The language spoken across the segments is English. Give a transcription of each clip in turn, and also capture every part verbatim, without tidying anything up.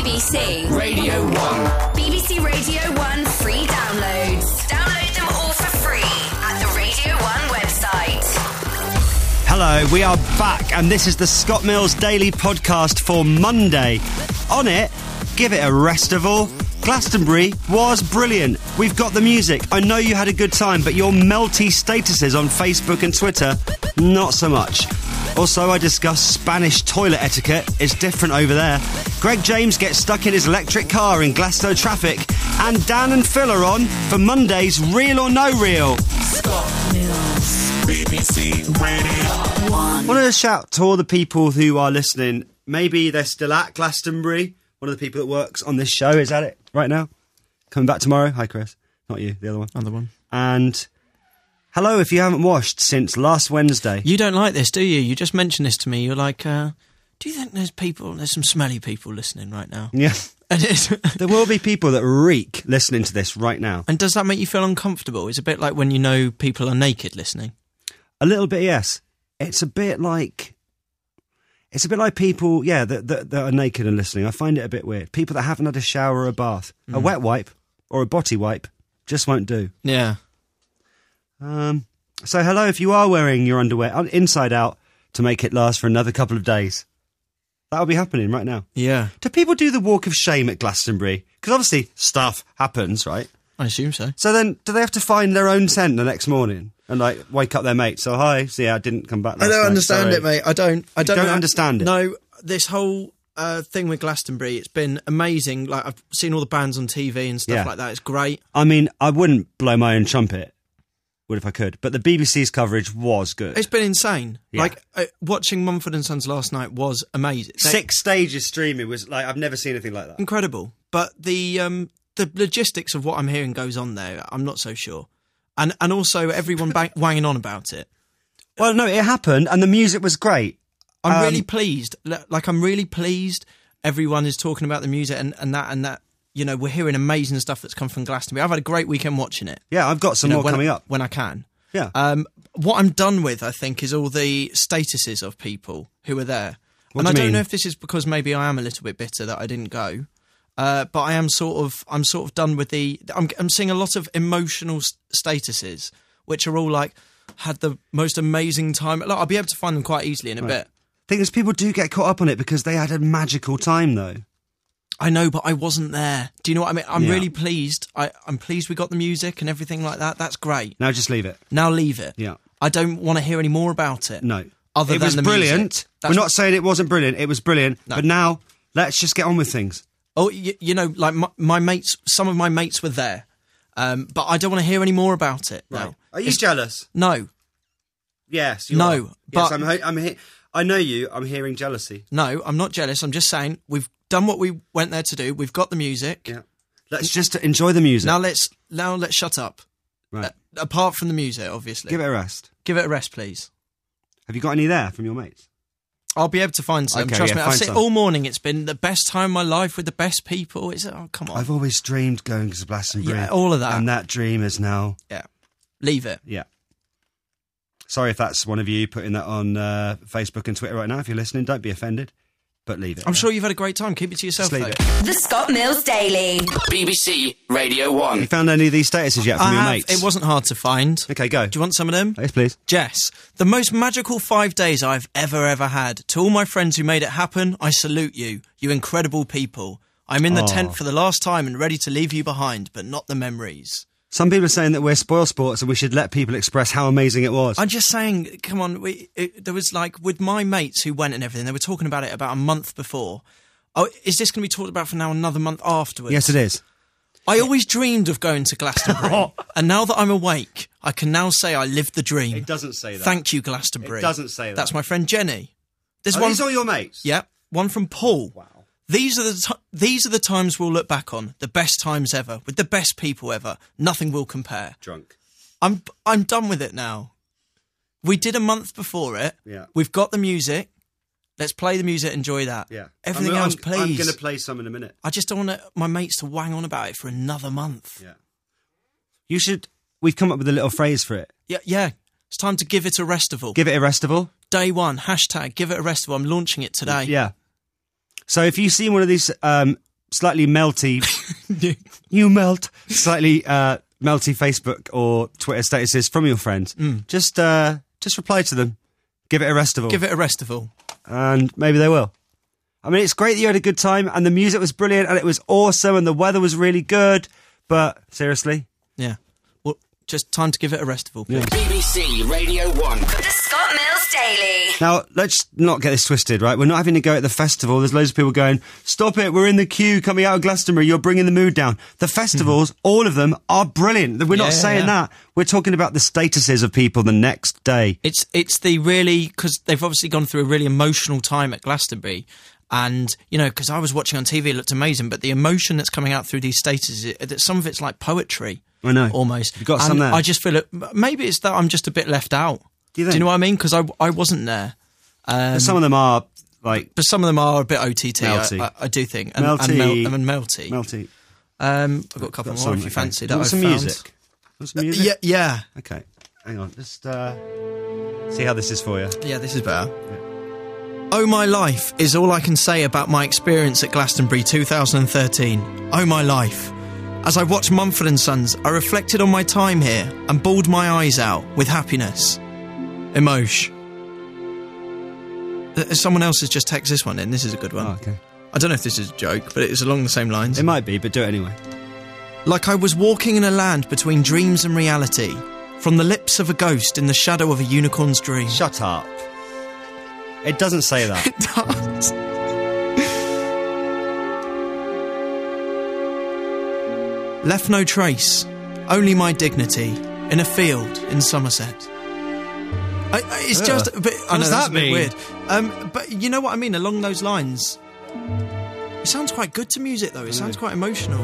B B C Radio one. B B C Radio one free downloads. Download them all for free at the Radio one website. Hello, we are back, and this is the Scott Mills Daily Podcast for Monday. On it, give it a restival. Glastonbury was brilliant. We've got the music. I know you had a good time, but your melty statuses on Facebook and Twitter, not so much. Also, I discussed Spanish toilet etiquette. It's different over there. Greg James gets stuck in his electric car in Glasgow traffic. And Dan and Phil are on for Monday's Real or No Real. Scott Mills, B B C Radio one. I want to shout to all the people who are listening. Maybe they're still at Glastonbury. One of the people that works on this show is at it right now. Coming back tomorrow. Hi, Chris. Not you, the other one. Other one. And hello, if you haven't washed since last Wednesday. You don't like this, do you? You just mentioned this to me. You're like, uh, do you think there's people, there's some smelly people listening right now? Yeah. And it's There will be people that reek listening to this right now. And does that make you feel uncomfortable? It's a bit like when you know people are naked listening. A little bit, yes. It's a bit like... It's a bit like people, yeah, that, that, that are naked and listening. I find it a bit weird. People that haven't had a shower or a bath. Mm. A wet wipe or a body wipe just won't do. Yeah. Um. So hello, if you are wearing your underwear inside out to make it last for another couple of days. That'll be happening right now. Yeah. Do people do the walk of shame at Glastonbury? Because obviously stuff happens, right? I assume so. So then, do they have to find their own scent the next morning? And, like, wake up their mates. So, hi, see, I didn't come back last I don't night. understand Sorry. it, mate. I don't. I don't, don't know. understand it? No, this whole uh, thing with Glastonbury, it's been amazing. Like, I've seen all the bands on T V and stuff Yeah. like that. It's great. I mean, I wouldn't blow my own trumpet, would if I could. But the B B C's coverage was good. It's been insane. Yeah. Like, uh, watching Mumford and Sons last night was amazing. They- Six stages streaming was, like, I've never seen anything like that. Incredible. But the um, the logistics of what I'm hearing goes on there, I'm not so sure. And and also everyone bang, wanging on about it. Well, no, it happened, and the music was great. I'm Um, really pleased. L- Like, I'm really pleased everyone is talking about the music and, and that and that. You know, we're hearing amazing stuff that's come from Glastonbury. I've had a great weekend watching it. Yeah, I've got some You know, more when, coming up. when I can. Yeah. Um, what I'm done with, I think, is all the statuses of people who are there. What and do I you don't mean? know if this is because maybe I am a little bit bitter that I didn't go. Uh, but I am sort of, I'm sort of done with the. I'm, I'm seeing a lot of emotional s- statuses, which are all like, had the most amazing time. Like, I'll be able to find them quite easily in a Right. bit. thing is, people do get caught up on it because they had a magical time, though. I know, but I wasn't there. Do you know what I mean? I'm Yeah. really pleased. I, I'm pleased we got the music and everything like that. That's great. Now just leave it. Now leave it. Yeah. I don't want to hear any more about it. No. Other it than was the brilliant. music. We're That's- not saying it wasn't brilliant. It was brilliant. No. But now, let's just get on with things. Oh, you, you know, like my, my mates, some of my mates were there, um, but I don't want to hear any more about it. No. Are you It's- jealous? No, Yes. You No, are. Yes, but- I'm. He- I'm he- I know you. I'm hearing jealousy. no, I'm not jealous. I'm just saying we've done what we went there to do. We've got the music. Yeah. Let's just enjoy the music. Now let's now let's shut up. right. Uh, apart from the music, obviously. Give it a rest. Give it a rest, please. Have you got any there from your mates? I'll be able to find some. Okay, Trust yeah, me. I've find said some. all morning. It's been the best time of my life with the best people. It's oh come on. I've always dreamed going to Glastonbury. Yeah, all of that. And that dream is now. Yeah, leave it. Yeah. Sorry if that's one of you putting that on uh, Facebook and Twitter right now. If you're listening, don't be offended, but leave it. I'm sure you've had a great time. Keep it to yourself, Just leave though. it. The Scott Mills Daily. B B C Radio one. You found any of these statuses yet from I your have, mates? it wasn't hard to find. Okay, go. Do you want some of them? Yes, please. Jess, the most magical five days I've ever, ever had. To all my friends who made it happen, I salute you. You incredible people. I'm in the Aw. tent for the last time and ready to leave you behind, but not the memories. Some people are saying that we're spoil sports and we should let people express how amazing it was. I'm just saying, come on, we, it, there was like, with my mates who went and everything, they were talking about it about a month before. Oh, is this going to be talked about for now another month afterwards? Yes, it is. I always dreamed of going to Glastonbury, and now that I'm awake, I can now say I lived the dream. It doesn't say that. Thank you, Glastonbury. It doesn't say that. That's my friend Jenny. There's Are one. these all your mates? Yep, one from Paul. Wow. These are the t- these are the times we'll look back on, the best times ever, with the best people ever. Nothing will compare. Drunk. I'm I'm done with it now. We did a month before it. Yeah. We've got the music. Let's play the music, enjoy that. Yeah. Everything I'm, else, I'm, please. I'm going to play some in a minute. I just don't want my mates to wang on about it for another month. Yeah. You should... We've come up with a little phrase for it. Yeah, yeah. It's time to give it a restival. Give it a restival. Day one, hashtag give it a restival. I'm launching it today. Yeah. So if you see one of these um, slightly melty, you melt, slightly uh, melty Facebook or Twitter statuses from your friends, Mm. just uh, just reply to them. Give it a restival. Give it a restival. And maybe they will. I mean, it's great that you had a good time, and the music was brilliant, and it was awesome, and the weather was really good, but seriously? Yeah. Well, just time to give it a restival, please. Yeah. B B C Radio one. The Scott Mills Daily. Now, let's not get this twisted, right? We're not having to go at the festival. There's loads of people going, stop it, we're in the queue coming out of Glastonbury, you're bringing the mood down. The festivals, all of them, are brilliant. We're not Yeah, saying yeah. that. We're talking about the statuses of people the next day. It's it's the really, because they've obviously gone through a really emotional time at Glastonbury. And, you know, because I was watching on T V, it looked amazing, but the emotion that's coming out through these statuses, it, that some of it's like poetry. I know. Almost. You've got and some there. I just feel it, maybe it's that I'm just a bit left out. Do you think? Do you know what I mean? Because I, I wasn't there. Um, Some of them are, like, but some of them are a bit O T T, I, Melty. I, I do think. And, Melty. And, mel- and melty. melty. Um, I've got a couple Got more some, if you okay. fancy Do you that want I've some found. music? Want some music? Yeah, yeah. Okay, hang on. Just uh, see how this is for you. Yeah, this is better. Oh My Life is all I can say about my experience at Glastonbury two thousand thirteen. Oh My Life. As I watched Mumford and Sons, I reflected on my time here and bawled my eyes out with happiness. Emotion. Uh, Someone else has just texted this one in. This is a good one. Oh, okay. I don't know if this is a joke, but it is along the same lines. It might be, but do it anyway. Like I was walking in a land between dreams and reality, from the lips of a ghost in the shadow of a unicorn's dream. Shut up. It doesn't say that. It does. Left no trace, only my dignity, in a field in Somerset. I, I, it's Ugh. just a bit. I What know does that's that a bit mean? weird. Um, but you know what I mean. Along those lines, it sounds quite good to music, though. It sounds quite emotional.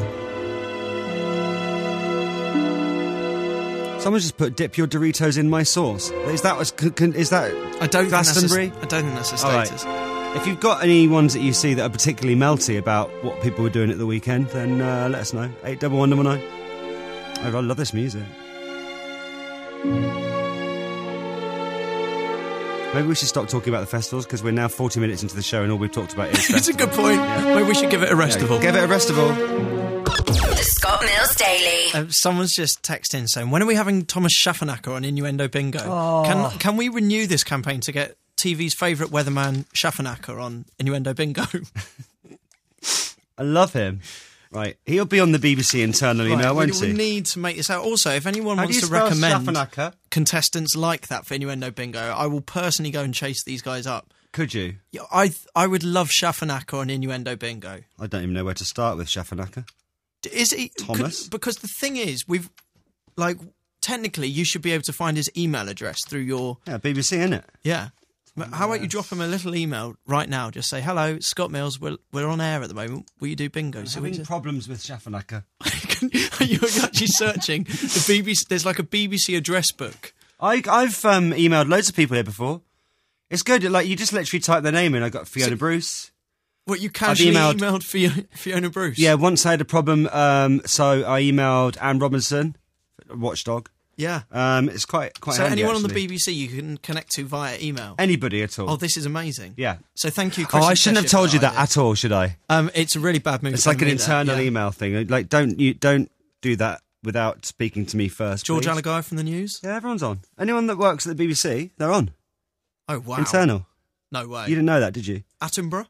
Someone just put "dip your Doritos in my sauce." Is that was? Is that? I don't Glastonbury? Think that's a, I don't think that's a All right. status. If you've got any ones that you see that are particularly melty about what people were doing at the weekend, then uh, let us know. Eight double one double nine. Oh, I love this music. Maybe we should stop talking about the festivals because we're now forty minutes into the show and all we've talked about is It's a good point. Maybe we should give it a restival. Give it a restival. The Scott Mills Daily. Uh, someone's just texting saying, when are we having Thomas Schaffernacker on Innuendo Bingo? Oh. Can can we renew this campaign to get T V's favourite weatherman Schaffernacker on Innuendo Bingo? I love him. Right, he'll be on the B B C internal email, Right, won't we, he? we need to make this out. Also, if anyone How do wants you to spell recommend Schaffernacker? contestants like that for Innuendo Bingo, I will personally go and chase these guys up. Could you? Yeah, I th- I would love Schaffernacker on Innuendo Bingo. I don't even know where to start with Schaffernacker. D- Is he Thomas? could- because the thing is, we've like technically you should be able to find his email address through your Yeah, B B C, innit? yeah. But how about you drop him a little email right now? Just say, hello, Scott Mills, we're, we're on air at the moment. Will you do bingo? So we Having just- problems with Schaffernacker. You're actually searching the B B C. There's like a B B C address book. I, I've um, emailed loads of people here before. It's good. Like you just literally type their name in. I got Fiona So- Bruce. What, you casually emailed- emailed, Fiona, Fiona Bruce? Yeah, once I had a problem, um, so I emailed Anne Robinson, Watchdog. Yeah. Um, it's quite quite So handy, anyone on the actually. B B C you can connect to via email. Anybody at all. Oh, this is amazing. Yeah. So thank you, Oh, Chris. I and shouldn't have Cheshire, told for you that idea. at all, should I? Um, it's a really bad move. It's like an telling me that, internal yeah. email thing. Like, don't you don't do that without speaking to me first. George please. Alagai from the news? Yeah, everyone's on. Anyone that works at the B B C, they're on. Oh, wow. Internal. No way. You didn't know that, did you? Attenborough?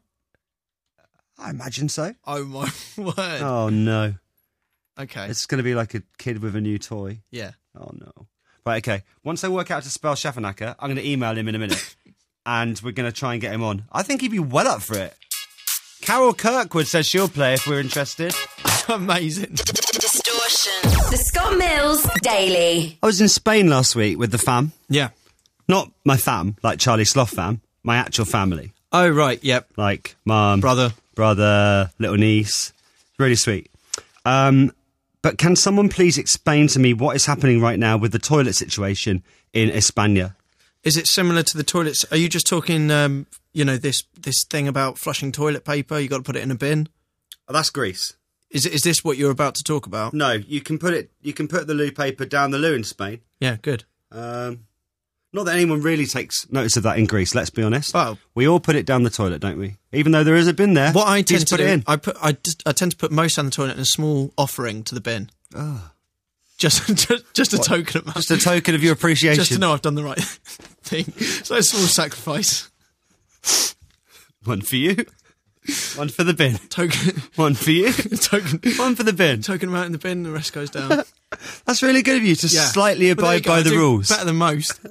I imagine so. Oh, my word. Oh no, Okay. it's going to be like a kid with a new toy. Yeah. Oh no. Right, okay. Once I work out how to spell Schaffernacker, I'm going to email him in a minute, and we're going to try and get him on. I think he'd be well up for it. Carol Kirkwood says she'll play if we're interested. Amazing. Distortion. The Scott Mills Daily. I was in Spain last week with the fam. Yeah. Not my fam, like Charlie Sloth fam. My actual family. Oh, right. Yep. Like mum, Brother. brother, little niece. Really sweet. Um, but can someone please explain to me what is happening right now with the toilet situation in España? Is it similar to the toilets? Are you just talking, um, you know, this this thing about flushing toilet paper? You got to put it in a bin. Oh, that's Greece. Is is this what you're about to talk about? No, you can put it. You can put the loo paper down the loo in Spain. Yeah, good. Um, Not that anyone really takes notice of that in Greece, let's be honest. Oh. We all put it down the toilet, don't we? Even though there is a bin there. What I you tend just to put do, it in. I put, I, just, I tend to put most down the toilet in a small offering to the bin. Oh. Just, just, just a what? token of my, just a token of your appreciation. Just to know I've done the right thing. So a small sacrifice. One for you. One for the bin. Token. One for you. Token. One for the bin. Token amount in the bin, the rest goes down. That's really good of you to yeah. slightly abide well, by the rules. Better than most.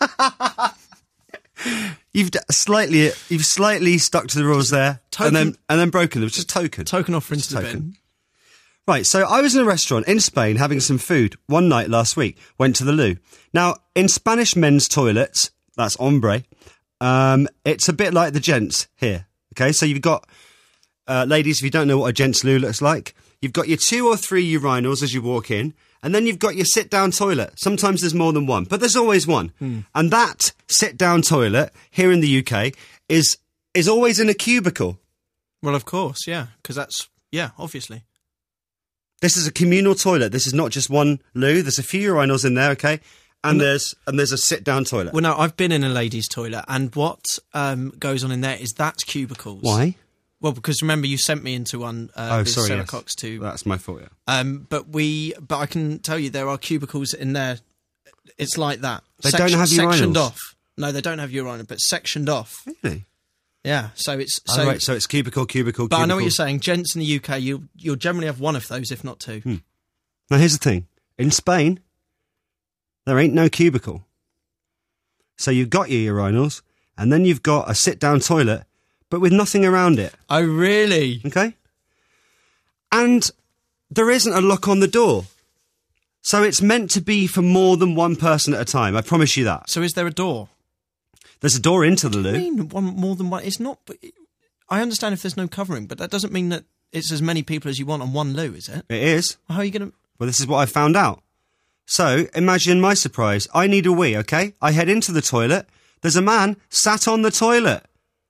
You've d- slightly, you've slightly stuck to the rules there, token, and then and then broken them. Just token. Token offering to the token. bin. Right. So I was in a restaurant in Spain having some food one night last week. Went to the loo. Now in Spanish men's toilets, that's hombre. Um, it's a bit like the gents here. Okay, so you've got, uh, ladies, if you don't know what a gents loo looks like, you've got your two or three urinals as you walk in, and then you've got your sit-down toilet. Sometimes there's more than one, but there's always one. Hmm. And that sit-down toilet here in the U K is is always in a cubicle. Well, of course, yeah, because that's, yeah, obviously. This is a communal toilet. This is not just one loo. There's a few urinals in there, okay? And there's and there's a sit-down toilet. Well, no, I've been in a ladies' toilet, and what um, goes on in there is that's cubicles. Why? Well, because remember you sent me into one. Uh, oh, sorry, Sarah yes. Cox too. That's my fault. Yeah. Um, but we, but I can tell you there are cubicles in there. It's like that. They Section, don't have urinals. Sectioned off. No, they don't have urinal, but sectioned off. Really? Yeah. So it's so. Oh, right, so it's cubicle, cubicle, But cubicle. I know what you're saying. Gents in the U K, you you'll generally have one of those, if not two. Hmm. Now here's the thing: in Spain, there ain't no cubicle. So you've got your urinals, and then you've got a sit-down toilet, but with nothing around it. Oh, really? Okay. And there isn't a lock on the door. So it's meant to be for more than one person at a time. I promise you that. So is there a door? There's a door into the loo. What do you mean one, more than one? It's not... I understand if there's no covering, but that doesn't mean that it's as many people as you want on one loo, is it? It is. Well, how are you going to... Well, this is what I found out. So, imagine my surprise. I need a wee, okay? I head into the toilet. There's a man sat on the toilet.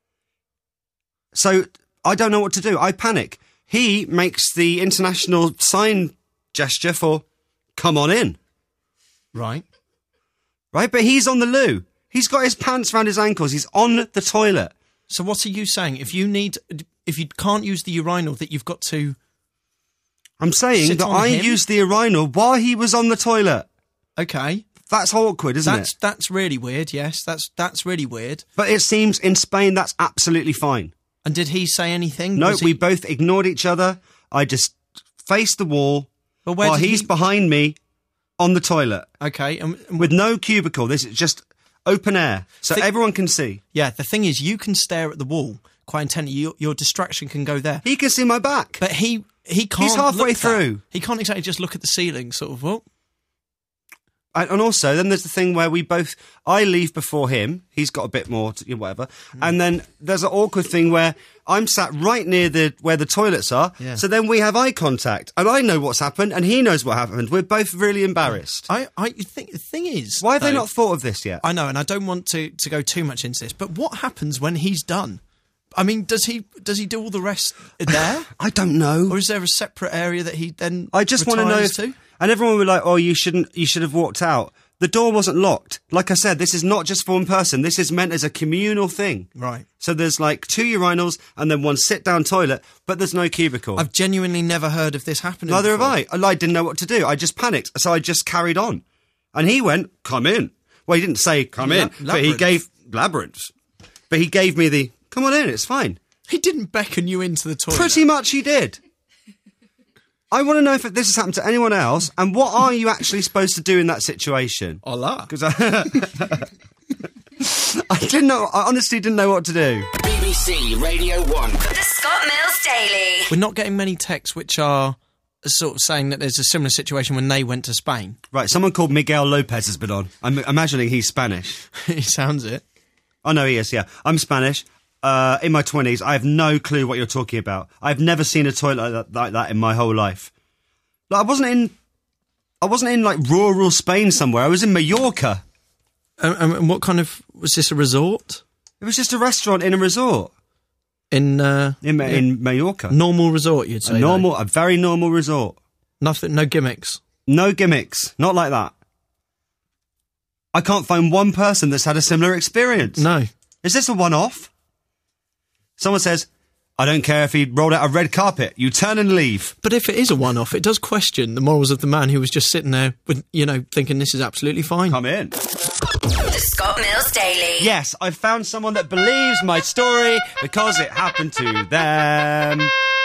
So, I don't know what to do. I panic. He makes the international sign gesture for, come on in. Right. Right? But he's on the loo. He's got his pants around his ankles. He's on the toilet. So, what are you saying? If you need... If you can't use the urinal, that you've got to... I'm saying Sit that on I him? used the urinal while he was on the toilet. Okay. That's awkward, isn't that's, it? That's really weird, yes. That's that's really weird. But it seems in Spain that's absolutely fine. And did he say anything? No, Was he... we both ignored each other. I just faced the wall Well, where while did he's he... behind me on the toilet. Okay. And, and... With no cubicle. This is just open air. So Th- everyone can see. Yeah, the thing is, you can stare at the wall quite intently. Your, your distraction can go there. He can see my back. But he... He can't. He's halfway look through. That. He can't exactly just look at the ceiling, sort of. Well, I, and also, then there's the thing where we both. I leave before him. He's got a bit more, to, whatever. Mm. And then there's an awkward thing where I'm sat right near the where the toilets are. Yeah. So then we have eye contact, and I know what's happened, and he knows what happened. We're both really embarrassed. I, I think the thing is, why have though, they not thought of this yet? I know, and I don't want to to go too much into this, but what happens when he's done? I mean, does he does he do all the rest there? I don't know. Or is there a separate area that he then I just want to know if, to? And everyone were like, oh, you shouldn't, you should have walked out. The door wasn't locked. Like I said, this is not just for one person. This is meant as a communal thing. Right. So there's like two urinals and then one sit-down toilet, but there's no cubicle. I've genuinely never heard of this happening Neither before. have I. I didn't know what to do. I just panicked. So I just carried on. And he went, come in. Well, he didn't say come La- in, but he labyrinth. gave, labyrinth. But he gave me the, come on in, it's fine. He didn't beckon you into the toilet. Pretty much he did. I want to know if this has happened to anyone else, and what are you actually supposed to do in that situation? Allah. Because I, I didn't know. I honestly didn't know what to do. B B C Radio One. The Scott Mills Daily. We're not getting many texts which are sort of saying that there's a similar situation when they went to Spain. Right, someone called Miguel Lopez has been on. I'm imagining he's Spanish. He sounds it. Oh no, he is. Yeah, I'm Spanish. Uh, in my twenties, I have no clue what you're talking about. I've never seen a toilet like that, like that in my whole life. Like, I wasn't in, I wasn't in like rural Spain somewhere. I was in Mallorca. Um, and what kind of was this a resort? It was just a restaurant in a resort In uh, in yeah. in Mallorca. normal resort, you'd say. A normal, though. a very normal resort. Nothing, no gimmicks. No gimmicks, not like that. I can't find one person that's had a similar experience. No. Is this a one-off? Someone says, I don't care if he rolled out a red carpet. You turn and leave. But if it is a one-off, it does question the morals of the man who was just sitting there with, you know, thinking this is absolutely fine. Come in. The Scott Mills Daily. Yes, I found someone that believes my story because it happened to them.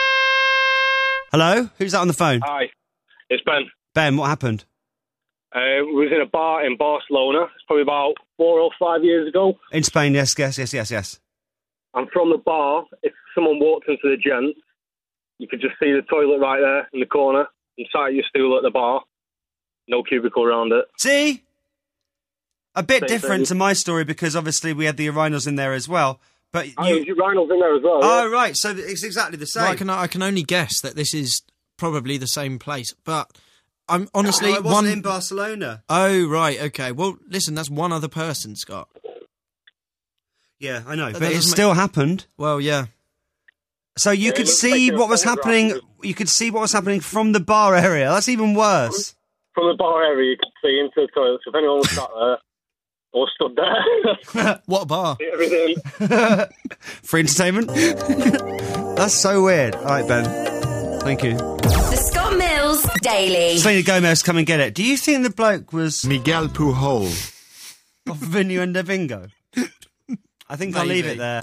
Hello? Who's that on the phone? Hi, it's Ben. Ben, what happened? Uh, we was in a bar in Barcelona. It's probably about four or five years ago. In Spain, yes, yes, yes, yes, yes. And from the bar, if someone walked into the gents, you could just see the toilet right there in the corner. You sat at your stool at the bar. No cubicle around it. See? A bit Same different thing. to my story because obviously we had the urinals in there as well. But you... Oh, your urinals in there as well. Oh, yeah. right, so it's exactly the same. Well, I can I can only guess that this is probably the same place, but I'm honestly Oh, it wasn't one. in Barcelona. Oh right, okay. Well, listen, that's one other person, Scott. Yeah, I know, That but it doesn't still happened. Well, yeah. So you Yeah, could it looks see like what was a photograph. happening. You could see what was happening from the bar area. That's even worse. From the bar area, you could see into the toilet. So if anyone was sat there or stood there, What bar? see everything. Free entertainment. That's so weird. All right, Ben. Thank you. The Scott Mills Daily. Selena Gomez, come and get it. Do you think the bloke was Miguel Pujol. off Innuendo Bingo? I think I'll leave Maybe. it there.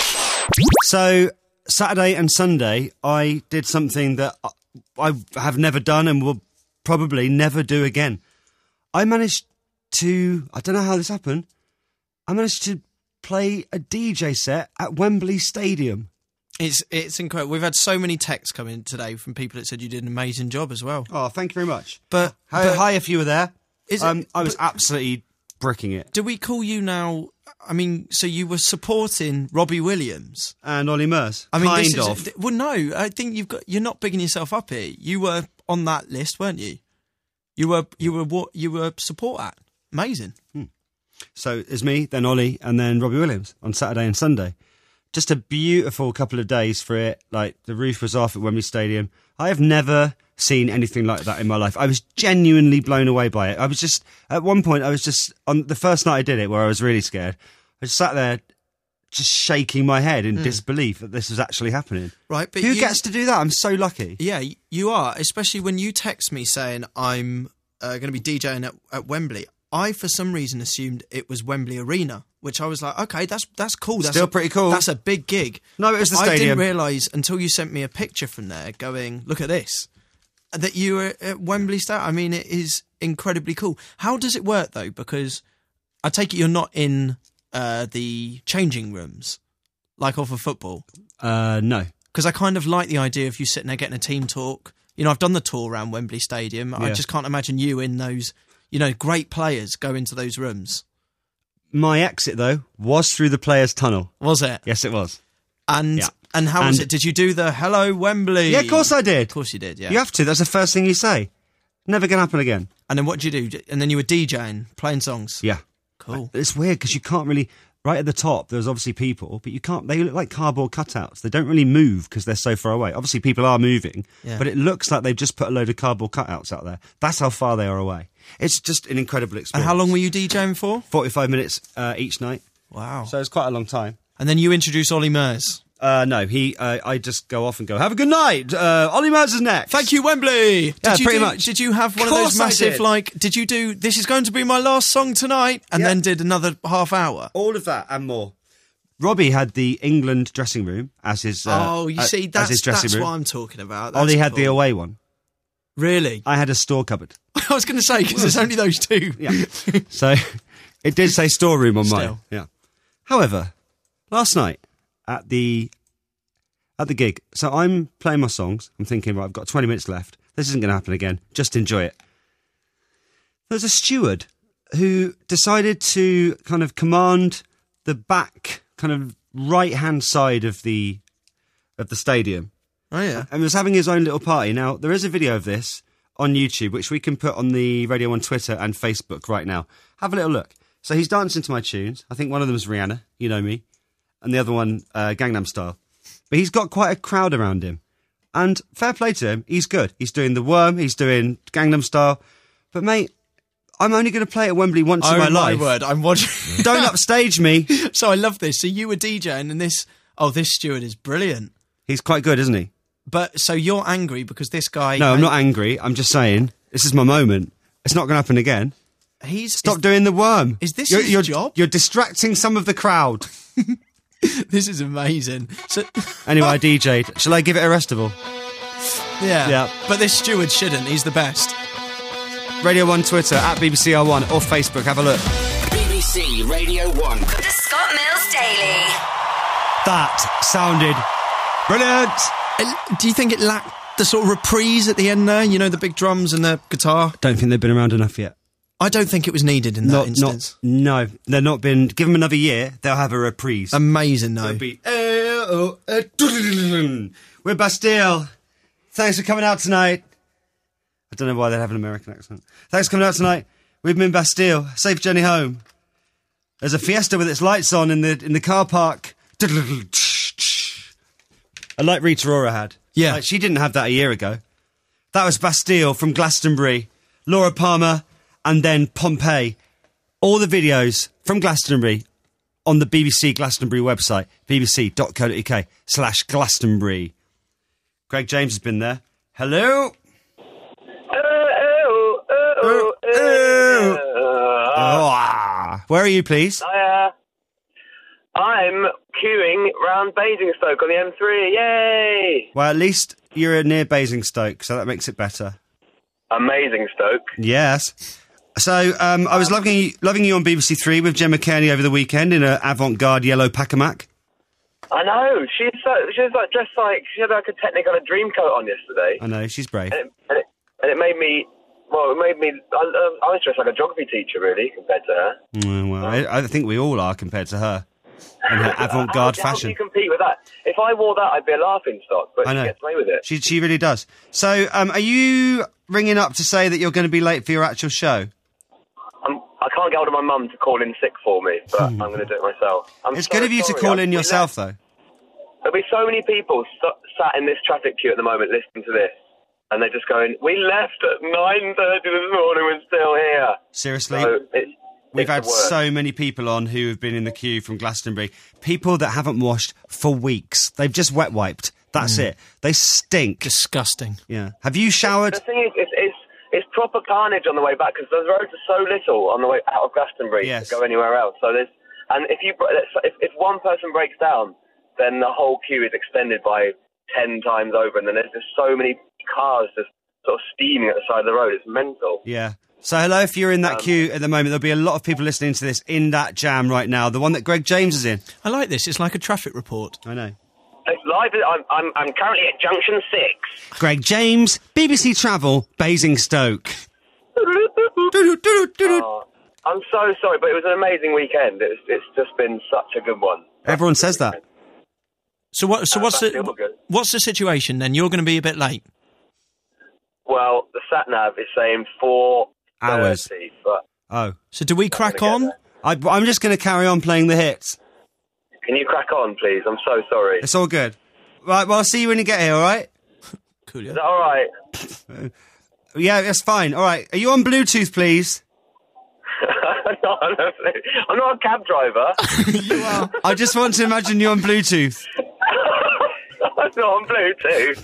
So, Saturday and Sunday, I did something that I I have never done and will probably never do again. I managed to, I don't know how this happened, I managed to play a D J set at Wembley Stadium. It's it's incredible. We've had so many texts come in today from people that said you did an amazing job as well. Oh, thank you very much. But, Hi, but hi if you were there. Is it- um, I was but- absolutely bricking it. do we call you now? I mean, so you were supporting Robbie Williams. And Ollie Murs. I mean, kind this is, of. Well, no, I think you've got. You're not bigging yourself up here. You were on that list, weren't you? You were. You were what? You were support at. Amazing. So it's me, then Ollie, and then Robbie Williams on Saturday and Sunday. Just a beautiful couple of days for it. Like, the roof was off at Wembley Stadium. I have never seen anything like that in my life. I was genuinely blown away by it. I was just, at one point, I was just, on the first night I did it, where I was really scared, I just sat there just shaking my head in disbelief that this was actually happening. Right, but Who you- gets to do that? I'm so lucky. Yeah, y- you are. Especially when you text me saying I'm uh, going to be DJing at, at Wembley. I, for some reason, assumed it was Wembley Arena, which I was like, okay, that's that's cool. That's Still a, pretty cool. That's a big gig. No, it was the I didn't stadium. realise until you sent me a picture from there going, look at this, that you were at Wembley Stadium. I mean, it is incredibly cool. How does it work, though? Because I take it you're not in uh, the changing rooms, like off of football. Uh, no. Because I kind of like the idea of you sitting there getting a team talk. You know, I've done the tour around Wembley Stadium. I Yeah. just can't imagine you in those, you know, great players go into those rooms. My exit, though, was through the players' tunnel. Was it? Yes, it was. And Yeah. and how was And- it? Did you do the hello Wembley? Yeah, of course I did. Of course you did, yeah. You have to. That's the first thing you say. Never going to happen again. And then what did you do? And then you were DJing, playing songs. Yeah. Cool. It's weird because you can't really... Right at the top, there's obviously people, but you can't... They look like cardboard cutouts. They don't really move because they're so far away. Obviously, people are moving, Yeah. but it looks like they've just put a load of cardboard cutouts out there. That's how far they are away. It's just an incredible And experience. how long were you DJing for? forty-five minutes uh, each night. Wow. So it's quite a long time. And then you introduced Ollie Murs. Uh, no, he. Uh, I just go off and go, have a good night. Uh, Ollie Murs is next. Thank you, Wembley. Did Yeah, you pretty do- much. Did you have one of, Course those I massive, did. like, did you do, this is going to be my last song tonight, and Yeah. then did another half hour? All of that and more. Robbie had the England dressing room as his. Uh, oh, you uh, see, as that's, his dressing that's room. what I'm talking about. That's Ollie had the cool. away one. Really? I had a store cupboard. I was going to say, because there's only those two. Yeah. So it did say storeroom on mine. Still. Yeah. However, last night at the at the gig, so I'm playing my songs. I'm thinking, right, I've got twenty minutes left. This isn't going to happen again. Just enjoy it. There's a steward who decided to kind of command the back, kind of right hand side of the of the stadium. Oh, yeah. And was having his own little party. Now, there is a video of this on YouTube, which we can put on the Radio one Twitter and Facebook right now. Have a little look. So he's dancing to my tunes. I think one of them is Rihanna, you know me, and the other one, uh, Gangnam Style. But he's got quite a crowd around him. And fair play to him, he's good. He's doing the Worm, he's doing Gangnam Style. But, mate, I'm only going to play at Wembley once Oh in my, my life. word! I'm watching. Don't upstage me. So I love this. So you were DJing, and this. Oh, this steward is brilliant. He's quite good, isn't he? But so you're angry because this guy. No, I'm not angry. I'm just saying this is my moment. It's not going to happen again. He's Stop is, doing the worm. Is this you're, his you're, job? You're distracting some of the crowd. This is amazing. So Anyway, I D J'd. Shall I give it a restival? yeah, Yeah. But this steward shouldn't. He's the best. Radio one Twitter, at B B C R one, or Facebook. Have a look. B B C Radio one. The Scott Mills Daily. That sounded brilliant. Uh, Do you think it lacked the sort of reprise at the end there? You know, the big drums and the guitar? Don't think they've been around enough yet. I don't think it was needed in that Not, instance. not, no, they're not been. Give them another year, they'll have a reprise. Amazing, though. It'll be, eh, oh, eh, doodle-doodle-doodle. We're Bastille. Thanks for coming out tonight. I don't know why they have an American accent. Thanks for coming out tonight. We've been Bastille. Safe journey home. There's a Fiesta with its lights on in the in the car park. I like Rita Ora had. Yeah. Like, she didn't have that a year ago. That was Bastille from Glastonbury. Laura Palmer and then Pompeii. All the videos from Glastonbury on the B B C Glastonbury website, bbc.co.uk slash Glastonbury. Greg James has been there. Hello. Oh, oh, oh, oh, oh. Oh, ah. Where are you, please? I, uh, I'm queuing round Basingstoke on the M three. Yay! Well, at least you're near Basingstoke, so that makes it better. Amazing Stoke. Yes. So, um, I was loving you, loving you on B B C Three with Gemma Kearney over the weekend in an avant-garde yellow Pacamac. I know. She's so, she was like dressed like she had like a Technicolor dream coat on yesterday, I know, she's brave. and it, and it, and it made me. Well, it made me. I, I was dressed like a geography teacher, really, compared to her. Mm, well, I, I think we all are compared to her and her avant-garde how, how fashion. do you compete with that? If I wore that, I'd be a laughing stock. But I know. she gets away with it. She she really does. So, um, are you ringing up to say that you're going to be late for your actual show? I'm, I can't get hold of my mum to call in sick for me, but I'm going to do it myself. I'm It's so good of you to sorry. call I'm- in we yourself, left- though. There'll be so many people st- sat in this traffic queue at the moment listening to this, and they're just going, "We left at nine thirty this morning, we're still here." Seriously? So it's, We've it's had the worst. so many people on who have been in the queue from Glastonbury. People that haven't washed for weeks. They've just wet wiped. That's it. They stink. Disgusting. Yeah. Have you showered? The thing is, it's, it's, it's proper carnage on the way back because those roads are so little on the way out of Glastonbury Yes. to go anywhere else. So there's, and if you if, if one person breaks down, then the whole queue is extended by ten times over, and then there's just so many cars just sort of steaming at the side of the road. It's mental. Yeah. So hello, if you're in that Um, queue at the moment, there'll be a lot of people listening to this in that jam right now. The one that Greg James is in. I like this. It's like a traffic report. I know. It's live. I'm, I'm I'm currently at Junction Six. Greg James, B B C Travel, Basingstoke. Oh, I'm so sorry, but it was an amazing weekend. It's it's just been such a good one. Everyone says that. So what? So Uh, what's that's the still good. what's the situation then? You're going to be a bit late. Well, the sat nav is saying four Hours. thirty, but Oh. So do we crack gonna on? get I, I'm just going to carry on playing the hits. can you crack on, please? I'm so sorry. It's all good. Right, well, I'll see you when you get here, all right? Cool. Is Yeah. that all right? Yeah, that's fine. All right. Are you on Bluetooth, please? no, honestly, I'm not a cab driver. I just want to imagine you on Bluetooth. I'm not on Bluetooth.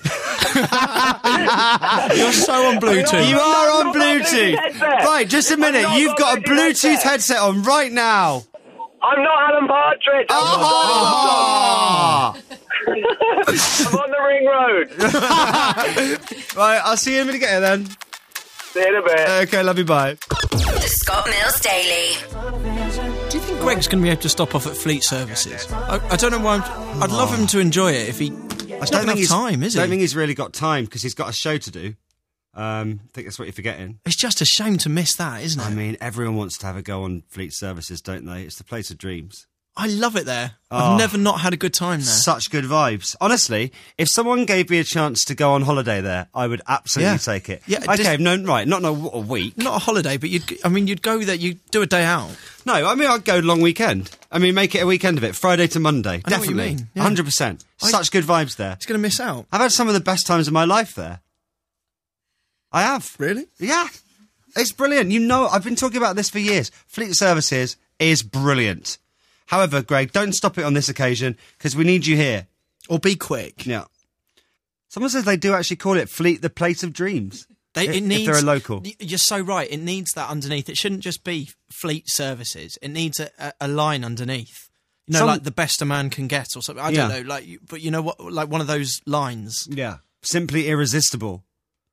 You're so on Bluetooth. You No, are I'm on not on Bluetooth Bluetooth. headset. Right, just a minute. not You've on got a Bluetooth Bluetooth headset. headset on right now. I'm not Alan Partridge. I'm, Ah! I'm on the ring road. Right, I'll see you in a minute get here then. See you in a bit. Okay, love you, bye. The Scott Mills Daily. Do you think Greg's going to be able to stop off at Fleet Services? I, I don't know why. I'm, I'd love him to enjoy it if he. I There's not enough he's, time, is don't he? think he's really got time because he's got a show to do. Um, I think that's what you're forgetting. It's just a shame to miss that, isn't it? I mean, everyone wants to have a go on Fleet Services, don't they? It's the place of dreams. I love it there. Oh. I've never not had a good time there. Such good vibes. Honestly, if someone gave me a chance to go on holiday there, I would absolutely Yeah. take it. Yeah, Okay, just- no, right, not no, a week. Not a holiday, but you'd. I mean, you'd go there. You'd do a day out. No, I mean, I'd go long weekend. I mean, make it a weekend of it. Friday to Monday. I know what you Definitely. mean, yeah. one hundred percent. I- Such good vibes there. He's going to miss out. I've had some of the best times of my life there. I have. Really? Yeah. It's brilliant. You know, I've been talking about this for years. Fleet Services is brilliant. However, Greg, don't stop it on this occasion because we need you here. Or be quick. Yeah. Someone says they do actually call it Fleet the Place of Dreams. They, if, it needs, if they're a local. You're so right. It needs that underneath. It shouldn't just be Fleet Services. It needs a, a, a line underneath. You know, Some, like the best a man can get or something. I yeah. don't know. Like, but you know what? Like one of those lines. Yeah. Simply irresistible.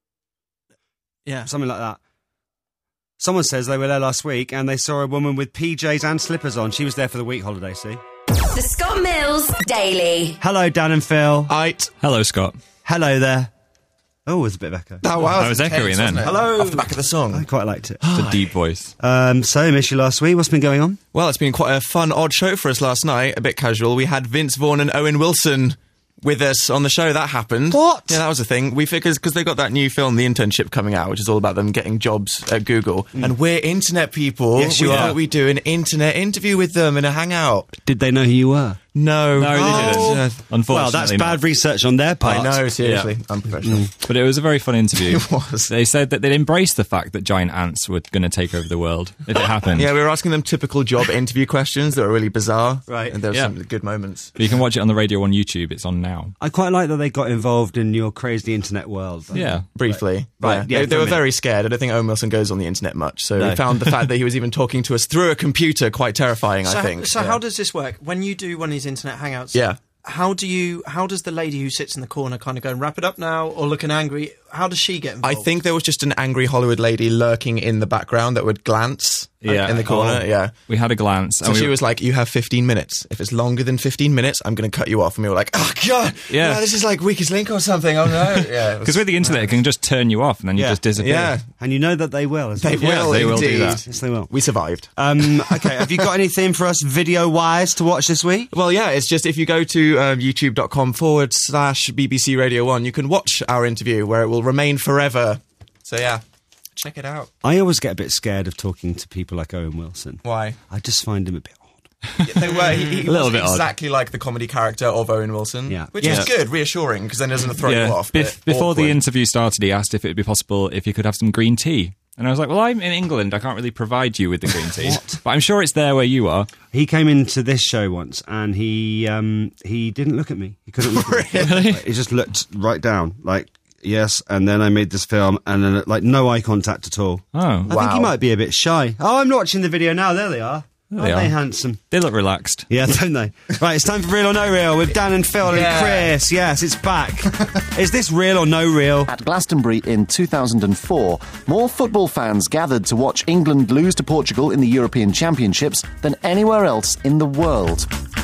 Yeah. Something like that. Someone says they were there last week and they saw a woman with P Js and slippers on. She was there for the week holiday, see? The Scott Mills Daily. Hello, Dan and Phil. Right. Hello, Scott. Hello there. Oh, there's a bit of echo. Oh, wow. I was echoing then. Hello. Off the back of the song. I quite liked it. It's a deep voice. Um, so, missed you last week. What's been going on? Well, it's been quite a fun, odd show for us last night. A bit casual. We had Vince Vaughn and Owen Wilson with us on the show. That happened. What? Yeah, that was a thing. We figured because they got that new film, The Internship, coming out, which is all about them getting jobs at Google. Mm. And we're internet people. Yes, you we are. thought we'd do an internet interview with them in a hangout. Did they know who you were? No. No, they Oh. didn't. Unfortunately, Well, that's not. bad research on their part. I know, seriously. Yeah. Unprofessional. But it was a very fun interview. It was. They said that they'd embraced the fact that giant ants were going to take over the world if it happened. Yeah, we were asking them typical job interview questions that were really bizarre. Right. And there were Yeah. some good moments. But you can watch it on the Radio one YouTube. It's on now. I quite like that they got involved in your crazy internet world. Yeah. Briefly. Right, Yeah. yeah, they for they a were minute. very scared. I don't think Owen Wilson goes on the internet much. So No. we found the fact that he was even talking to us through a computer quite terrifying, So, I think. so Yeah. how does this work? When you do one of these internet hangouts, Yeah. how do you? How does the lady who sits in the corner kind of go and wrap it up now, or looking angry? How does she get I involved? think there was just an angry Hollywood lady lurking in the background that would glance uh, Yeah. in the corner. Oh. Yeah. We had a glance. So and we she were- was like, you have fifteen minutes. If it's longer than fifteen minutes, I'm going to cut you off. And we were like, oh, God. Yeah. no, this is like Weakest Link or something. Oh, no. Yeah. it was- Because with the internet, it can just turn you off and then you Yeah. just disappear. Yeah. And you know that they will. As They well. Yeah, will they will do indeed. that. Yes, they will. We survived. Um, okay, have you got anything for us video-wise to watch this week? Well, yeah, it's just if you go to um, youtube.com forward slash BBC Radio one, you can watch our interview where it will remain forever. So, yeah, check it out. I always get a bit scared of talking to people like Owen Wilson. Why? I just find him a bit odd. Yeah, they were, he, he A little was bit odd. exactly like the comedy character of Owen Wilson. Yeah. Which Yeah. is good, reassuring, because then it doesn't throw you off. Bef- but before the awkward. interview started, he asked if it would be possible if you could have some green tea. And I was like, well, I'm in England. I can't really provide you with the green tea. What? But I'm sure it's there where you are. He came into this show once and he um, he didn't look at me. He couldn't look at me. Really? Like, he just looked right down, like, yes, and then I made this film and then, like, no eye contact at all. Oh. I think Wow. he might be a bit shy. Oh, I'm watching the video now. There they are. There Aren't they they are. handsome? They look relaxed. Yeah, don't they? Right, it's time for Real or No Real with Dan and Phil Yeah. and Chris. Yes, it's back. Is this real or no real? At Glastonbury in two thousand four, more football fans gathered to watch England lose to Portugal in the European Championships than anywhere else in the world.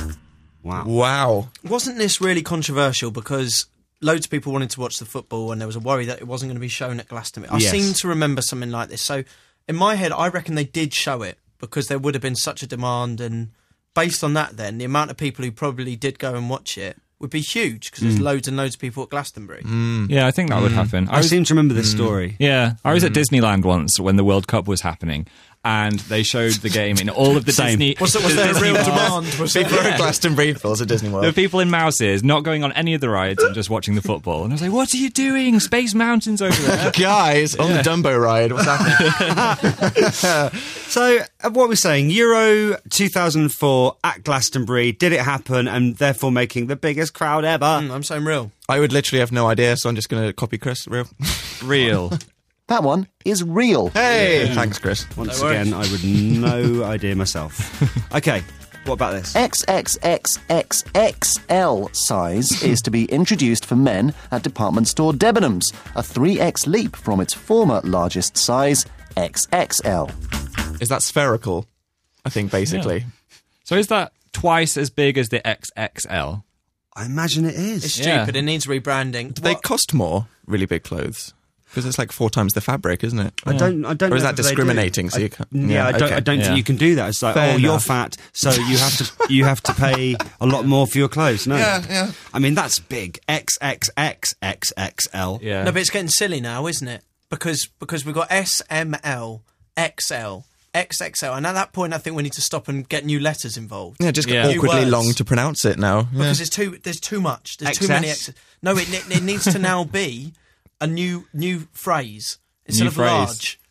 Wow. Wow. Wasn't this really controversial because loads of people wanted to watch the football and there was a worry that it wasn't going to be shown at Glastonbury? I Yes. seem to remember something like this. So in my head, I reckon they did show it because there would have been such a demand, and based on that then, the amount of people who probably did go and watch it would be huge because there's loads and loads of people at Glastonbury. Yeah, I think that would happen. I was- seem to remember this story. Yeah, I was at Disneyland once when the World Cup was happening, and they showed the game in all of the Same. Disney. Was, there- was there a Disney real bars. demand? Was People there? at Glastonbury feels at Disney There were World. people in Mouses not going on any of the rides and just watching the football. And I was like, what are you doing? Space Mountains over there. Guys, on the Dumbo ride, what's happening? So, uh, what we're saying, Euro two thousand four at Glastonbury, did it happen and therefore making the biggest crowd ever? Mm, I'm saying real. I would literally have no idea, so I'm just going to copy Chris. Real. Real. That one is real. Hey, thanks, Chris. Once No worries. again, I would no idea myself. Okay, what about this? X X X X X L size is to be introduced for men at department store Debenhams, a three X leap from its former largest size, X X L. Is that spherical? I think, basically. So is that twice as big as the X X L? I imagine it is. It's Yeah. stupid. It needs rebranding. Do they What- cost more, really big clothes? Because it's like four times the fabric, isn't it? I don't. I don't. Or is know that if they do. discriminating, so I- you can't- Yeah, yeah, I don't. okay. I don't Yeah. think you can do that. It's like, Fair oh, you're enough. fat, so you have to. You have to pay a lot more for your clothes. No. Yeah, yeah. I mean, that's big. X X X X X L. Yeah. No, but it's getting silly now, isn't it? Because because we've got S, M, L, X L, X X L, and at that point, I think we need to stop and get new letters involved. Yeah, just Yeah. awkwardly New words. long to pronounce it now. Yeah. Because it's too there's too much. There's too X S? many X's. No, it, it it needs to now be a new new phrase instead New of phrase. large.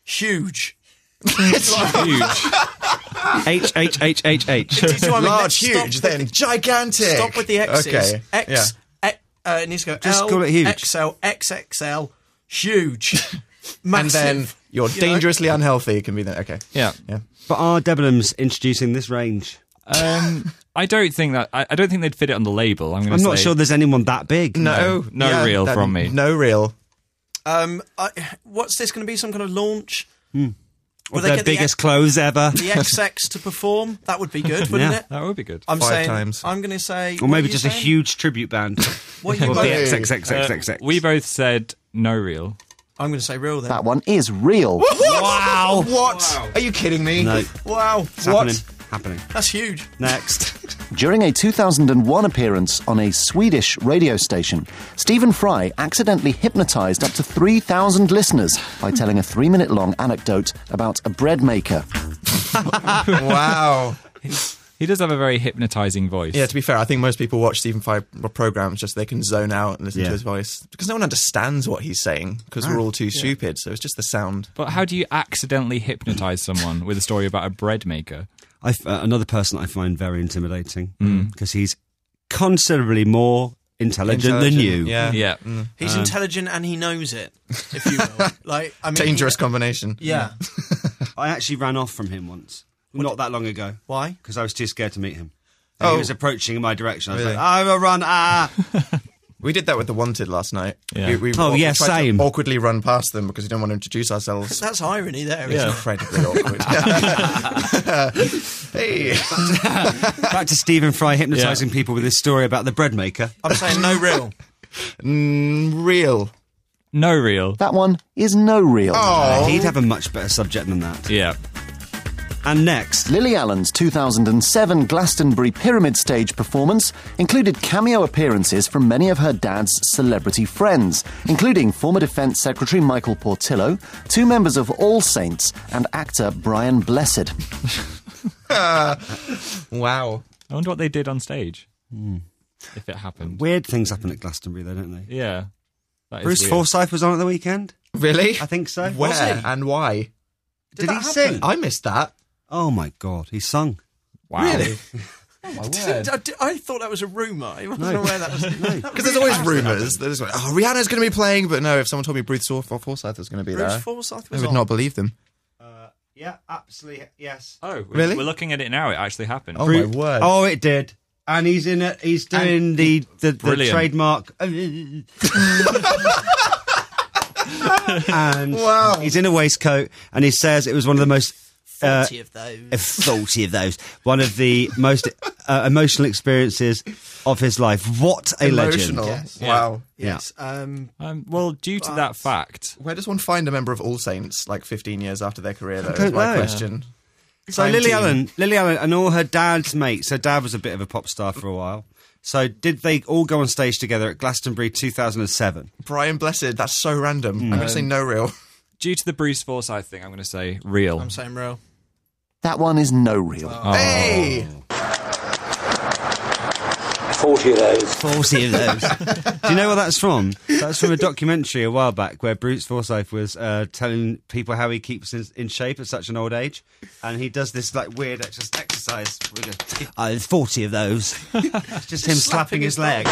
huge. Huge. H, H, H, H, H. Do you know what I mean? Large, Let's stop huge, with then the- gigantic. Stop with the X's. Okay. X, Yeah. e- uh, it needs to go Just L, call it huge. X L, X X L, huge, And massive. then you're You know? dangerously unhealthy. Can be there. Okay. Yeah. Yeah. But are Debenhams introducing this range? Um, I don't think that. I, I don't think they'd fit it on the label. I'm, gonna I'm not say sure there's anyone that big. No. No real that- from me. No real. Um, I, what's this going to be? Some kind of launch? Or Will they their get the biggest X- clothes ever. The X X to perform? That would be good, wouldn't Yeah. it? that would be good. I'm Five saying. times. I'm going to say. Or what maybe are you just a saying? huge tribute band. What are you Or the both- X X X X Uh, X X. we both said no real. I'm going to say real then. That one is real. Wow. What? Are you kidding me? No, Wow, it's what? happening. Happening. That's huge. Next. During a two thousand one appearance on a Swedish radio station, Stephen Fry accidentally hypnotised up to three thousand listeners by telling a three-minute-long anecdote about a bread maker. Wow. He does have a very hypnotising voice. Yeah, to be fair, I think most people watch Stephen Fry programs just so they can zone out and listen Yeah. to his voice. Because no one understands what he's saying, because we're all too stupid, so it's just the sound. But how do you accidentally hypnotise someone with a story about a bread maker? I f- uh, another person I find very intimidating because he's considerably more intelligent, than you. Yeah. Yeah. He's intelligent and he knows it, if you will. Like, I mean, Dangerous he- combination. Yeah. I actually ran off from him once, not that long ago, Why? because I was too scared to meet him. And Oh. He was approaching in my direction. I was Really? like, I will run. Ah. We did that with The Wanted last night. Yeah. We, we, Oh, we yeah, tried same. to awkwardly run past them because we didn't want to introduce ourselves. That's irony there. It's isn't it? incredibly awkward. Hey. Back to Stephen Fry hypnotising people with his story about the bread maker. I'm saying no real. Mm, real. No real. That one is no real. Oh. He'd have a much better subject than that. Yeah. And next, Lily Allen's two thousand seven Glastonbury Pyramid Stage performance included cameo appearances from many of her dad's celebrity friends, including former Defence Secretary Michael Portillo, two members of All Saints, and actor Brian Blessed. Wow. I wonder what they did on stage. If it happened. weird things happen at Glastonbury, though, don't they? Yeah. That is Bruce weird. Forsyth was on at the weekend. Really? I think so. Where Was he? and why? Did, that he happen? sing? I missed that. Oh my god, he sung. Wow. Really? I, did- I thought that was a rumour. I wasn't No. aware that was. No. Because there's always rumours. There's like, oh, Rihanna's going to be playing, but no, if someone told me Bruce Forsyth was going to be Bruce there, Forsyth I was would on. not believe them. Yeah, absolutely. Yes. Oh, we're, Really? We're looking at it now. It actually happened. Oh, my word. Oh, it did. And he's in it. He's doing the the, the Brilliant. trademark. and Wow. he's in a waistcoat, and he says it was one of the most. Uh, forty of those. a forty of those. One of the most uh, emotional experiences of his life. What a Emotional. legend! Yes. Wow. Yes. Um, Um, well, due to that fact, Where does one find a member of All Saints like fifteen years after their career, though? don't Is my know. question. So nineteen. Lily Allen, Lily Allen, and all her dad's mates. Her dad was a bit of a pop star for a while. So did they all go on stage together at Glastonbury two thousand seven? Brian Blessed, that's so random. I'm going to say no real. due to the Bruce Forsyth thing, I'm going to say real. I'm saying real. That one is no real. Hey! forty of those. forty of those. Do you know where that's from? That's from a documentary a while back where Bruce Forsyth was uh, telling people how he keeps in, in shape at such an old age. And he does this like weird ex- exercise. Where he goes, oh, there's forty of those. It's just him slapping his leg.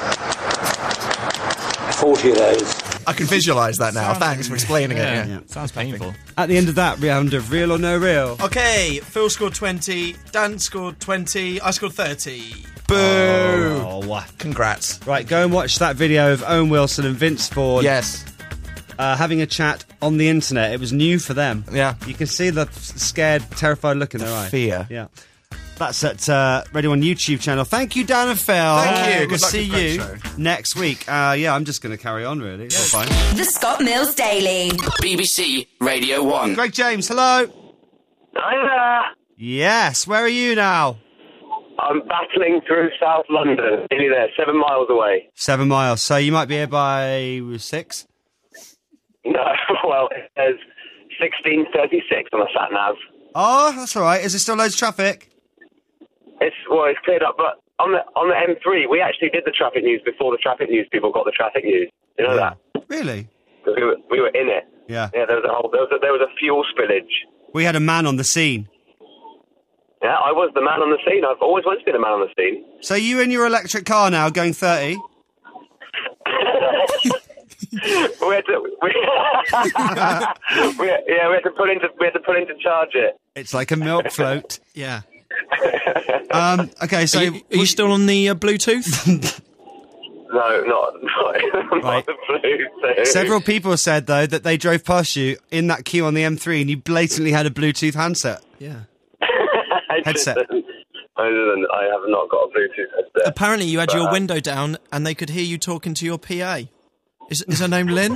forty of those. I can visualise that now. Thanks for explaining yeah. it. Yeah. Sounds painful. At the end of that round of real or no real. Okay, Phil scored twenty, Dan scored twenty, I scored thirty. Boo! Oh, Congrats. right, go and watch that video of Owen Wilson and Vince Vaughn Yes. uh, having a chat on the internet. It was new for them. Yeah. You can see the scared, terrified look in their eye. Fear. Yeah. That's at uh, Radio one YouTube channel. Thank you, Dan and Phil. Thank you. We'll Good luck see with the you show. next week. Uh, yeah, I'm just going to carry on, really. That's fine. The Scott Mills Daily. B B C Radio one. Greg James, hello. Hi there. Yes, where are you now? I'm battling through South London. Nearly there, seven miles away. Seven miles. So you might be here by six? No, well, it says sixteen thirty-six on the sat nav. Oh, that's all right. Is there still loads of traffic? It's well, it's cleared up, but on the on the M three, we actually did the traffic news before the traffic news people got the traffic news. You know that? Really? Because we were we were in it. Yeah. Yeah, there was a whole, there was a, there was a fuel spillage. We had a man on the scene. Yeah, I was the man on the scene. I've always wanted to be the man on the scene. So you in your electric car now, going thirty? we had to, we, we, yeah, we had to put into, we had to put in to charge it. It's like a milk float. Yeah. Um, okay, so Are you, are you still on the uh, Bluetooth? No, not, not, Right. not the Bluetooth. several people said though that they drove past you in that queue on the M three, and you blatantly had a Bluetooth handset. Yeah. I Headset. didn't. I didn't. I have not got a Bluetooth headset. Apparently, you had But, your uh, window down, and they could hear you talking to your P A. Is, is her name Lynn?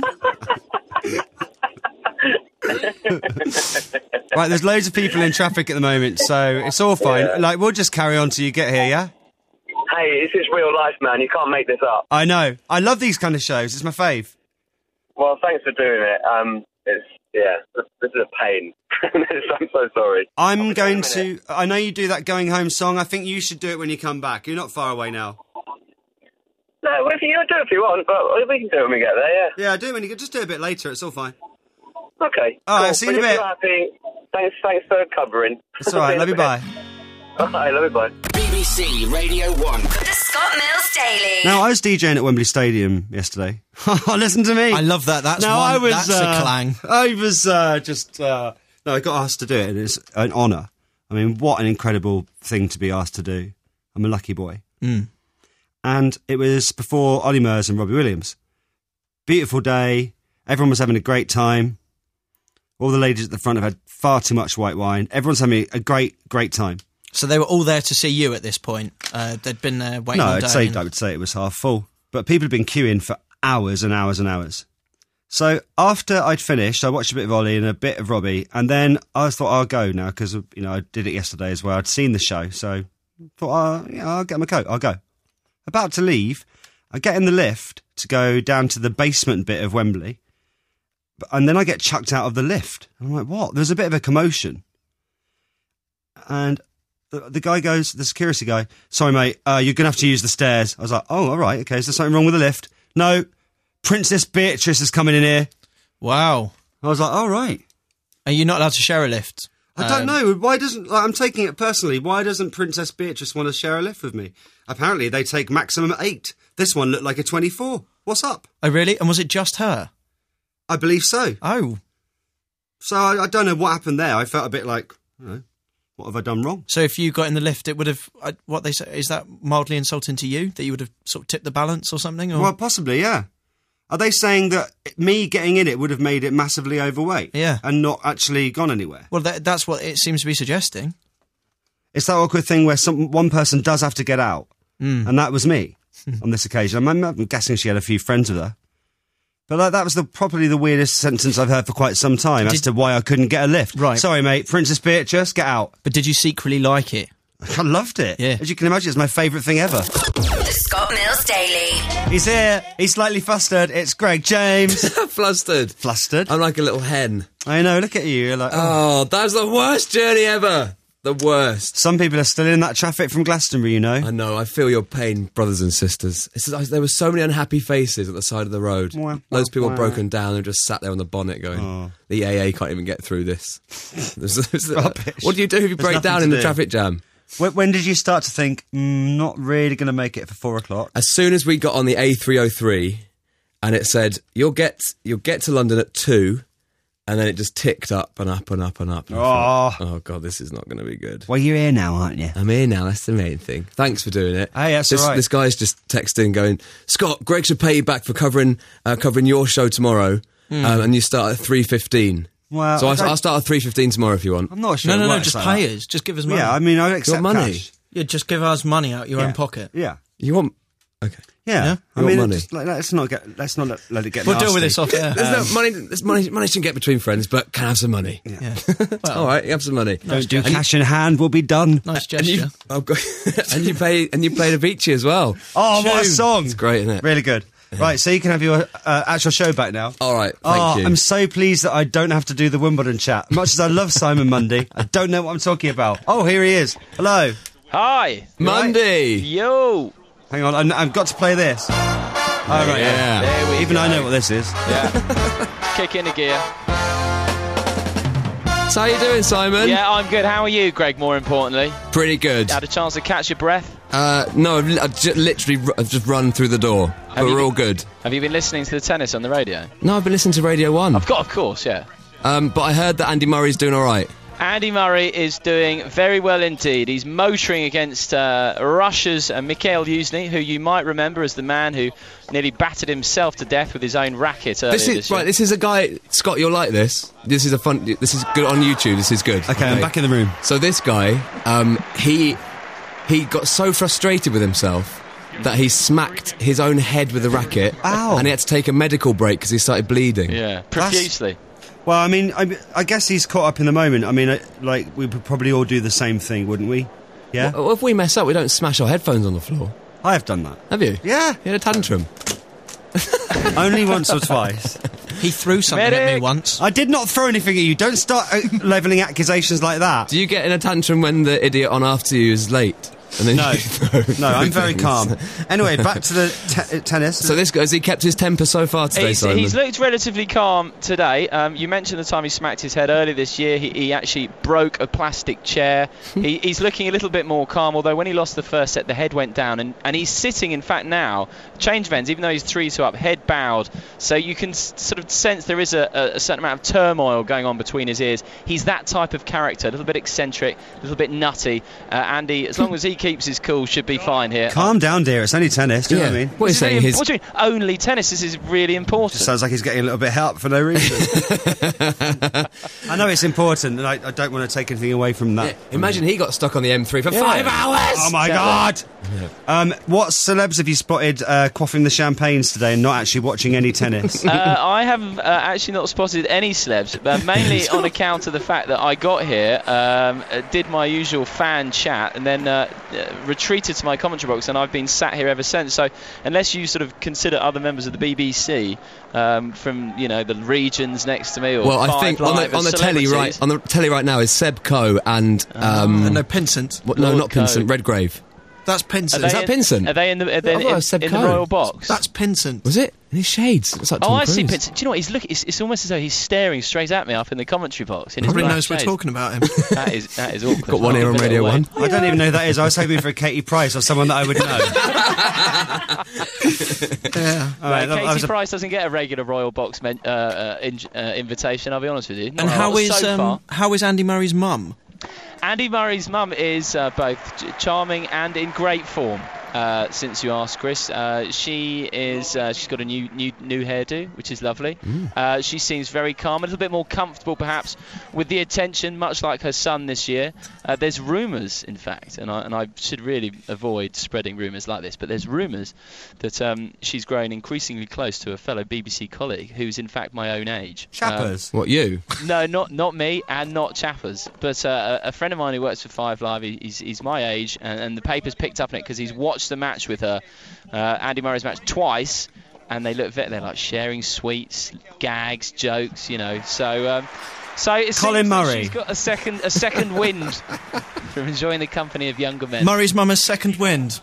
Right, there's loads of people in traffic at the moment, so it's all fine. Yeah. Like, we'll just carry on till you get here, yeah? Hey, this is real life, man. You can't make this up. I know. I love these kind of shows. It's my fave. Well, thanks for doing it. Um, it's yeah, this, this is a pain. I'm so sorry. I'm going wait a to... minute. I know you do that going home song. I think you should do it when you come back. You're not far away now. No, well, if you you'll do it if you want, but we can do it when we get there. Yeah. Yeah, do it when you get... Just do it a bit later. It's all fine. Okay. All right, cool. see you in a Well, if bit. you're happy, thanks, thanks for covering. It's all right. Love you, bye. All right, love you, bye. B B C Radio one. The Scott Mills Daily. Now, I was DJing at Wembley Stadium yesterday. Listen to me. I love that. That's no, one, I was, that's uh, a clang. I was uh, just... Uh, no, I got asked to do it, and it's an honour. I mean, what an incredible thing to be asked to do. I'm a lucky boy. Mm. And it was before Ollie Murs and Robbie Williams. Beautiful day. Everyone was having a great time. All the ladies at the front have had far too much white wine. Everyone's having a great, great time. So they were all there to see you at this point. Uh, they'd been there waiting No, all I'd day. say and- I would say it was half full, but people had been queuing for hours and hours and hours. So after I'd finished, I watched a bit of Ollie and a bit of Robbie, and then I thought I'll go now because you know I did it yesterday as well. I'd seen the show, so thought uh, yeah, I'll get my coat. I'll go. About to leave, I get in the lift to go down to the basement bit of Wembley, but, and then I get chucked out of the lift. I'm like, what? There's a bit of a commotion, and the, the guy goes, the security guy, sorry mate, uh, you're going to have to use the stairs. I was like, oh, all right, okay, is there something wrong with the lift? No, Princess Beatrice is coming in here. Wow. I was like, all right. Are you not allowed to share a lift? I don't Um, know. Why doesn't, like, I'm taking it personally, why doesn't Princess Beatrice want to share a lift with me? Apparently they take maximum eight. This one looked like a twenty-four. What's up? Oh, really? And was it just her? I believe so. Oh. So I, I don't know what happened there. I felt a bit like, you know, what have I done wrong? So if you got in the lift, it would have, uh, what they say, is that mildly insulting to you? That you would have sort of tipped the balance or something? Or? Well, possibly, yeah. Are they saying that me getting in it would have made it massively overweight? Yeah. And not actually gone anywhere? Well, that, that's what it seems to be suggesting. It's that awkward thing where some one person does have to get out, Mm. and that was me on this occasion. I'm, I'm guessing she had a few friends with her. But like, that was the, probably the weirdest sentence I've heard for quite some time as Did- to why I couldn't get a lift. Right. Sorry, mate. Princess Beatrice, get out. But did you secretly like it? I loved it. Yeah. As you can imagine, it's my favourite thing ever. The Scott Mills Daily. He's here. He's slightly flustered. It's Greg James. Flustered. Flustered. I'm like a little hen. I know. Look at you. You're like, oh. Oh, that was the worst journey ever. The worst. Some people are still in that traffic from Glastonbury, you know. I know. I feel your pain, brothers and sisters. It's, there were so many unhappy faces at the side of the road. Wah, Loads of people wah. broken down and just sat there on the bonnet going, Oh. the A A can't even get through this. There's- there's- Rubbish. What do you do if you There's break nothing down to in the do. traffic jam? When, when did you start to think, mm, not really going to make it for four o'clock? As soon as we got on the A three oh three and it said, you'll get you'll get to London at two, and then it just ticked up and up and up and up. And I thought, oh, God, this is not going to be good. Well, you're here now, aren't you? I'm here now, that's the main thing. Thanks for doing it. Hey, that's this, all right. This guy's just texting going, Scott, Greg should pay you back for covering uh, covering your show tomorrow, um, and you start at three fifteen. Well, so I I, don't- I'll start at three fifteen tomorrow if you want. I'm not sure. No, no, it no, works just like pay that. us. Just give us money. Yeah, I mean, I accept money? cash. Yeah, just give us money out your Yeah. own pocket. Yeah. You want... Okay. Yeah, Yeah? I You mean, want money? just, like, let's not get, let's not let, let it get. We'll deal nasty. with this off air. There's no money, there's money, money shouldn't get between friends, but can I have some money? Yeah. All right, you have some money. Don't do cash in hand. Will be done. Nice And you, gesture. oh, God. and you play, and you played Avicii as well. Oh, what a Tune. song! It's great, isn't it? Really good. Right, so you can have your uh, actual show back now. All right, thank oh, you. I'm so pleased that I don't have to do the Wimbledon chat. Much as I love Simon Mundy, I don't know what I'm talking about. Oh, here he is. Hello. Hi. Monday. Yo. Hang on, I, I've got to play this. Oh, right, Yeah. There we Even go. I know what this is. Yeah. kick into gear. So how you doing, Simon? Yeah, I'm good. How are you, Greg, more importantly? Pretty good. Had a chance to catch your breath? Uh, no, I've, li- I've j- literally r- I've just run through the door. Have But you we're been- all good. Have you been listening to the tennis on the radio? No, I've been listening to Radio one. I've got, of course, yeah. Um, but I heard that Andy Murray's doing all right. Andy Murray is doing very well indeed. He's motoring against uh, Russia's uh, Mikhail Yuzny, who you might remember as the man who nearly battered himself to death with his own racket earlier This this, is year. right. This is a guy, Scott. You'll like this. This is a fun. This is good on YouTube. This is good. Okay, I'm back in the room. So this guy, um, he he got so frustrated with himself that he smacked his own head with a racket. Ow. And he had to take a medical break because he started bleeding. Yeah, profusely. Well, I mean, I, I guess he's caught up in the moment. I mean, uh, like, we would probably all do the same thing, wouldn't we? Yeah? Well, if we mess up, we don't smash our headphones on the floor. I have done that. Have you? Yeah. You had a tantrum. Only once or twice. He threw something at me Medic! once. I did not throw anything at you. Don't start uh, levelling accusations like that. Do you get in a tantrum when the idiot on after you is late? And then No. you throw No, I'm very things? calm. Anyway, back to the te- uh, tennis. So this guy, has he kept his temper so far today, He's, Simon? he's looked relatively calm today. Um, you mentioned the time he smacked his head earlier this year. He, he actually broke a plastic chair. he, he's looking a little bit more calm, although when he lost the first set, the head went down. And, and he's sitting, in fact, now, change of ends, even though he's three two up, head bowed. So you can s- sort of sense there is a, a, a certain amount of turmoil going on between his ears. He's that type of character, a little bit eccentric, a little bit nutty. Uh, Andy, as long as he keeps his cool, should be fine here. Calm down, dear. It's only tennis. Do you Yeah. know what I mean? What are you This is saying? really- His what do you mean? Only tennis. This is really important. Sounds like he's getting a little bit help for no reason. I know it's important, and I, I don't want to take anything away from that. Yeah, imagine he got stuck on the M three for five hours. Oh my God! Um, what celebs have you spotted uh, quaffing the champagnes today and not actually watching any tennis? uh, I have uh, actually not spotted any celebs, but mainly on account of the fact that I got here, um, uh, did my usual fan chat, and then uh, uh, retreated to my commentary box, and I've been sat here ever since. So unless you sort of consider other members of the B B C um, from, you know, the regions next to me, or Well, I Five think on Live the, on as the telly celebrities- right on the telly right now is Seb Coe and um, Uh, no, Pinsent. what, no, Lord not Pinsent, Coe. Redgrave. That's Are Pinsent. they Is that in- Pinsent? Are they in the, are they I thought it in, was Seb in the Coe. Royal Box? That's Pinsent. Was it? In his shades. It's like Tom Oh, I Cruise. see. Pinsent. Do you know what? He's look. It's, it's almost as though he's staring straight at me up in the commentary box. In his Probably black knows we're shades. talking about him. That is that is awkward. Got one ear on Give it Radio away. One. I don't even know who that is. I was hoping for a Katie Price or someone that I would know. Yeah. All right, No, that- Katie that was a- Price doesn't get a regular Royal Box men, uh, uh, in, uh, invitation. I'll be honest with you. And Not- how not is so um, far. how is Andy Murray's mum? Andy Murray's mum is uh, both ch- charming and in great form. Uh, since you asked, Chris, uh, she is. Uh, she's got a new, new, new hairdo, which is lovely. Uh, she seems very calm, a little bit more comfortable, perhaps, with the attention, much like her son this year. Uh, there's rumours, in fact, and I, and I should really avoid spreading rumours like this, but there's rumours that um, she's growing increasingly close to a fellow B B C colleague who's, in fact, my own age. Chappers. What, you? Um, no, not not me, and not Chappers, but uh, a a friend of mine who works for Five Live. he- He's, he's my age, and, and the paper's picked up on it because he's watched the match with her, uh, Andy Murray's match, twice, and they look ve- they're like sharing sweets, gags, jokes, you know. So, um, so it Colin seems that Murray. she's got a second a second wind from enjoying the company of younger men. Murray's mum has second wind.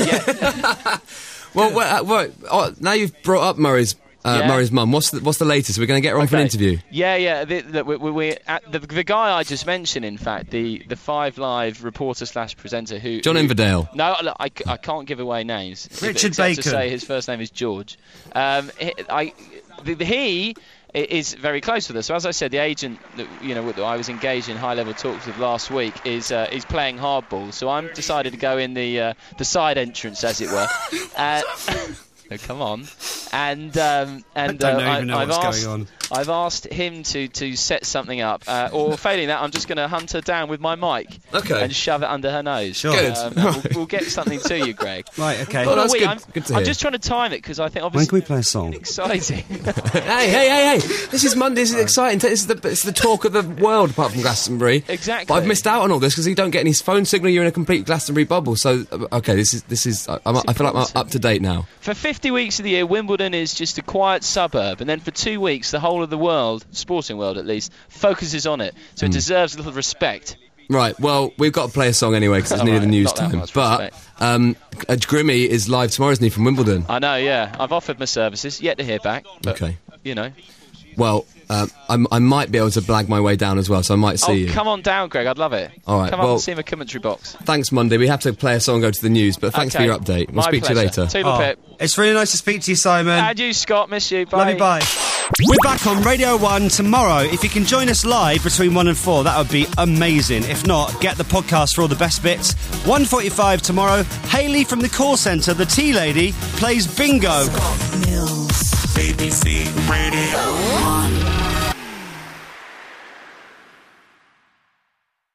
Well, well, uh, well oh, now you've brought up Murray's uh, Yeah. Murray's mum. What's the, what's the latest? We're going to get her on for an Okay. interview. Yeah, yeah. The, the, we, we, we, at the, the guy I just mentioned, in fact, the, the Five Live reporter slash presenter who John who, Inverdale. No, look, I, c- I can't give away names. Richard except Bacon. To say his first name is George. Um, he, I, the, the, he i- is very close with us. So as I said, the agent that you know that I was engaged in high level talks with last week is uh, is playing hardball. So I'm decided to go in the uh, the side entrance, as it were. Uh, Oh, come on, and um, and I don't uh, even know I've what's asked, going on. I've asked him to, to set something up, uh, or failing that, I'm just going to hunt her down with my mic Okay. and shove it under her nose. Sure. Good. Um, and we'll, we'll get something to you, Greg. Right, okay. Well, Well, that's wait, good- I'm, good to I'm hear. just trying to time it because I think When obviously can we play a song? exciting. hey, hey, hey, hey! This is Monday. This is exciting. This is the it's the talk of the world, apart from Glastonbury. Exactly. But I've missed out on all this because you don't get any phone signal. You're in a complete Glastonbury bubble. So uh, okay, this is this is. I, I'm, I feel like I'm important. up to date now. For fifty weeks of the year, Wimbledon is just a quiet suburb, and then for two weeks, the whole of the world, sporting world at least, focuses on it. So Hmm. it deserves a little respect. Right. Well, we've got to play a song anyway because it's All near the right, news not that time. much But respect. um, uh, Grimmy is live tomorrow, isn't he, from Wimbledon? I know, yeah. I've offered my services, yet to hear back. But, Okay. you know, Well, um, I'm, I might be able to blag my way down as well, so I might see oh, you. come on down, Greg. I'd love it. All right, Come well, up and see my commentary box. Thanks, Monday. We have to play a song and go to the news, but thanks Okay. for your update. We'll My speak pleasure. to you later. Toodle Oh, pip. it's really nice to speak to you, Simon. And you, Scott. Miss you. Bye. Love you, bye. We're back on Radio one tomorrow. If you can join us live between one and four, that would be amazing. If not, get the podcast for all the best bits. one forty-five tomorrow. Hayley from the call centre, the tea lady, plays bingo. B B C Radio